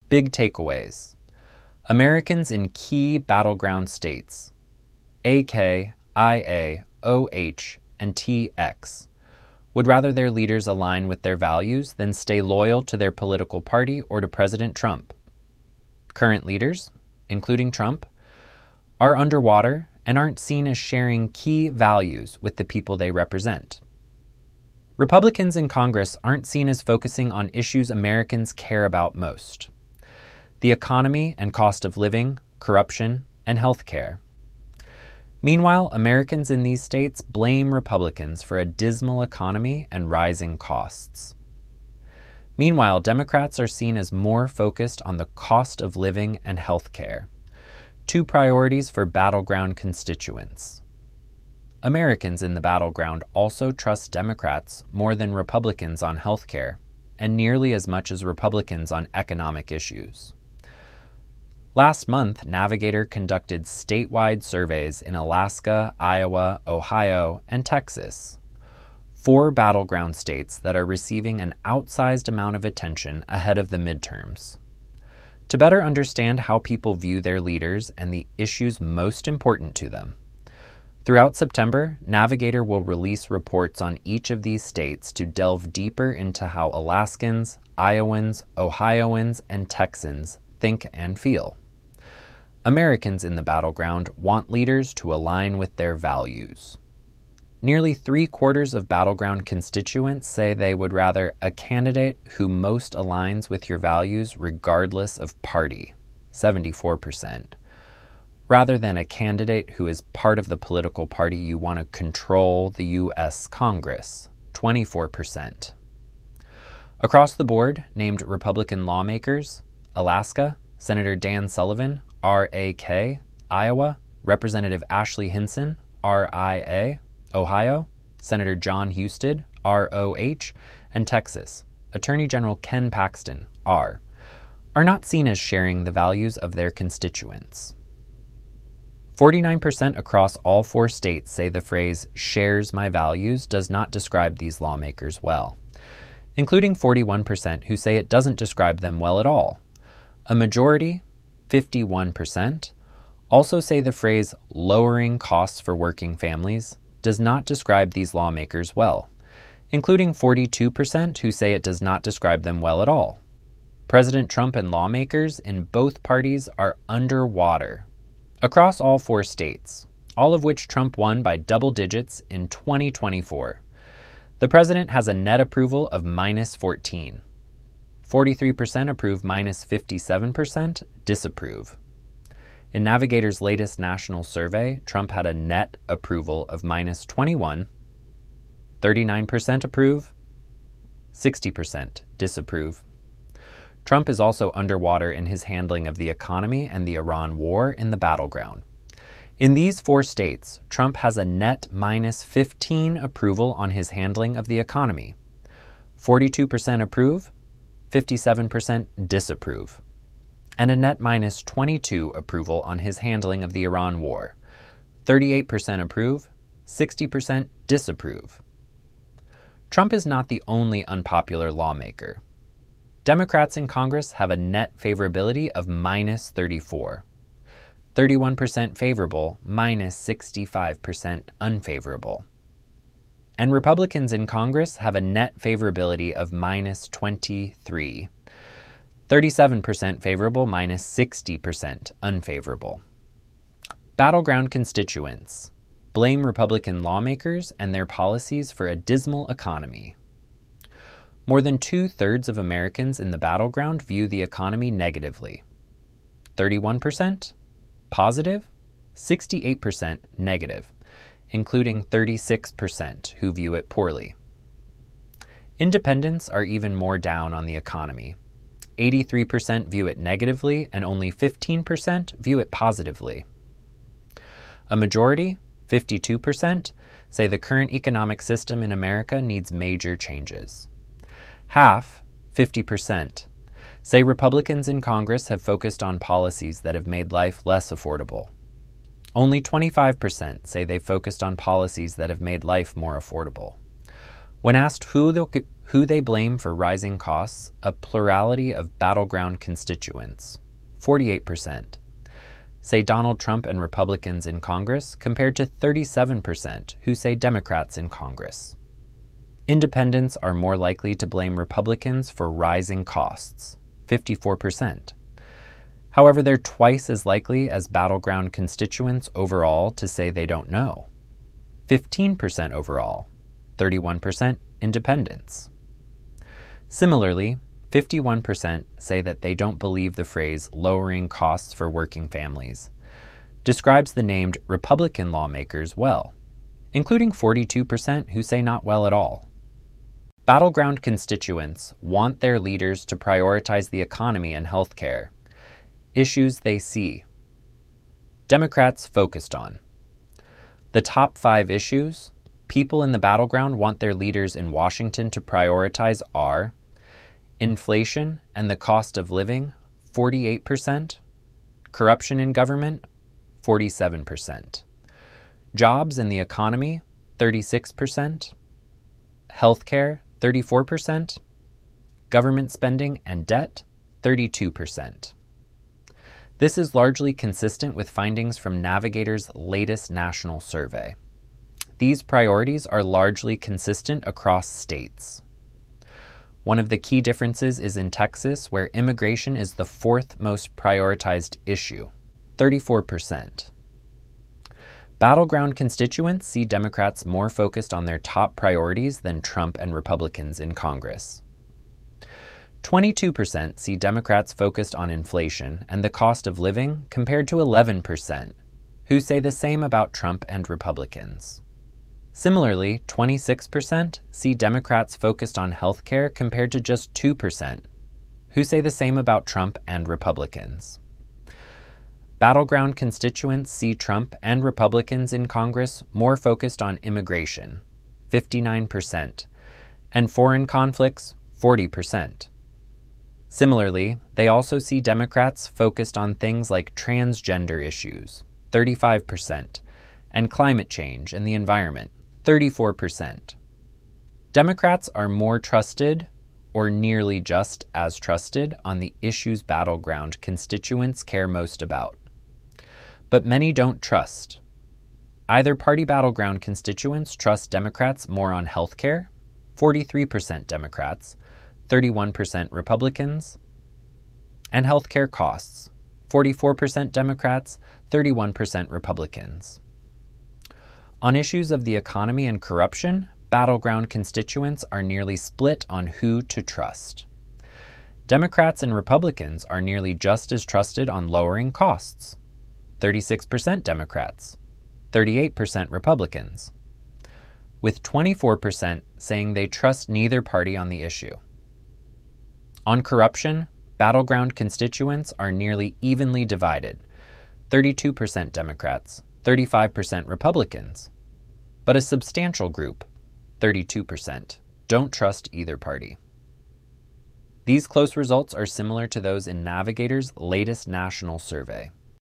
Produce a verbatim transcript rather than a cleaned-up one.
Big takeaways. Americans in key battleground states, A K, I A, O H, and T X, would rather their leaders align with their values than stay loyal to their political party or to President Trump. Current leaders, including Trump, are underwater and aren't seen as sharing key values with the people they represent. Republicans in Congress aren't seen as focusing on issues Americans care about most: the economy and cost of living, corruption, and health care. Meanwhile, Americans in these states blame Republicans for a dismal economy and rising costs. Meanwhile, Democrats are seen as more focused on the cost of living and health care, two priorities for battleground constituents. Americans in the battleground also trust Democrats more than Republicans on health care, and nearly as much as Republicans on economic issues. Last month, Navigator conducted statewide surveys in Alaska, Iowa, Ohio, and Texas, four battleground states that are receiving an outsized amount of attention ahead of the midterms. To better understand how people view their leaders and the issues most important to them, throughout September, Navigator will release reports on each of these states to delve deeper into how Alaskans, Iowans, Ohioans, and Texans think and feel. Americans in the battleground want leaders to align with their values. Nearly three quarters of battleground constituents say they would rather a candidate who most aligns with your values regardless of party, seventy-four percent, rather than a candidate who is part of the political party you want to control the U S Congress, twenty-four percent. Across the board, named Republican lawmakers: Alaska, Senator Dan Sullivan, R A K, Iowa, Representative Ashley Hinson, R I A, Ohio, Senator John Husted, R O H, and Texas, Attorney General Ken Paxton, R, are not seen as sharing the values of their constituents. forty-nine percent across all four states say the phrase "shares my values" does not describe these lawmakers well, including forty-one percent who say it doesn't describe them well at all. A majority, fifty-one percent, also say the phrase "lowering costs for working families" does not describe these lawmakers well, including forty-two percent who say it does not describe them well at all. President Trump and lawmakers in both parties are underwater across all four states, all of which Trump won by double digits in twenty twenty-four. The president has a net approval of minus fourteen. forty-three percent approve, minus fifty-seven percent disapprove. In Navigator's latest national survey, Trump had a net approval of minus twenty-one, thirty-nine percent approve, sixty percent disapprove. Trump is also underwater in his handling of the economy and the Iran war in the battleground. In these four states, Trump has a net minus fifteen approval on his handling of the economy, forty-two percent approve, fifty-seven percent disapprove, and a net minus twenty-two approval on his handling of the Iran war, thirty-eight percent approve, sixty percent disapprove. Trump is not the only unpopular lawmaker. Democrats in Congress have a net favorability of minus thirty-four, thirty-one percent favorable, minus sixty-five percent unfavorable. And Republicans in Congress have a net favorability of minus twenty-three, thirty-seven percent favorable, minus sixty percent unfavorable. Battleground constituents blame Republican lawmakers and their policies for a dismal economy. More than two-thirds of Americans in the battleground view the economy negatively. thirty-one percent positive, sixty-eight percent negative, including thirty-six percent who view it poorly. Independents are even more down on the economy. eighty-three percent view it negatively and only fifteen percent view it positively. A majority, fifty-two percent, say the current economic system in America needs major changes. Half, fifty percent, say Republicans in Congress have focused on policies that have made life less affordable. Only twenty-five percent say they focused on policies that have made life more affordable. When asked who they'll, who they blame for rising costs, a plurality of battleground constituents, forty-eight percent, say Donald Trump and Republicans in Congress, compared to thirty-seven percent who say Democrats in Congress. Independents are more likely to blame Republicans for rising costs, fifty-four percent. However, they're twice as likely as battleground constituents overall to say they don't know, fifteen percent overall, thirty-one percent independents. Similarly, fifty-one percent say that they don't believe the phrase lowering costs for working families describes the named Republican lawmakers well, including forty-two percent who say not well at all. Battleground constituents want their leaders to prioritize the economy and healthcare, issues they see. Democrats focused on. The top five issues people in the battleground want their leaders in Washington to prioritize are inflation and the cost of living, forty-eight percent, corruption in government, forty-seven percent, jobs and the economy, thirty-six percent, healthcare, thirty-four percent, government spending and debt, thirty-two percent. This is largely consistent with findings from Navigator's latest national survey. These priorities are largely consistent across states. One of the key differences is in Texas, where immigration is the fourth most prioritized issue, thirty-four percent. Battleground constituents see Democrats more focused on their top priorities than Trump and Republicans in Congress. twenty-two percent see Democrats focused on inflation and the cost of living, compared to eleven percent, who say the same about Trump and Republicans. Similarly, twenty-six percent see Democrats focused on healthcare, compared to just two percent, who say the same about Trump and Republicans. Battleground constituents see Trump and Republicans in Congress more focused on immigration, fifty-nine percent, and foreign conflicts, forty percent. Similarly, they also see Democrats focused on things like transgender issues, thirty-five percent, and climate change and the environment, thirty-four percent. Democrats are more trusted, or nearly just as trusted, on the issues battleground constituents care most about. But many don't trust. Either party battleground constituents trust Democrats more on healthcare, forty-three percent Democrats, thirty-one percent Republicans, and healthcare costs, forty-four percent Democrats, thirty-one percent Republicans. On issues of the economy and corruption, battleground constituents are nearly split on who to trust. Democrats and Republicans are nearly just as trusted on lowering costs, thirty-six percent Democrats, thirty-eight percent Republicans, with twenty-four percent saying they trust neither party on the issue. On corruption, battleground constituents are nearly evenly divided, thirty-two percent Democrats, thirty-five percent Republicans, but a substantial group, thirty-two percent, don't trust either party. These close results are similar to those in Navigator's latest national survey.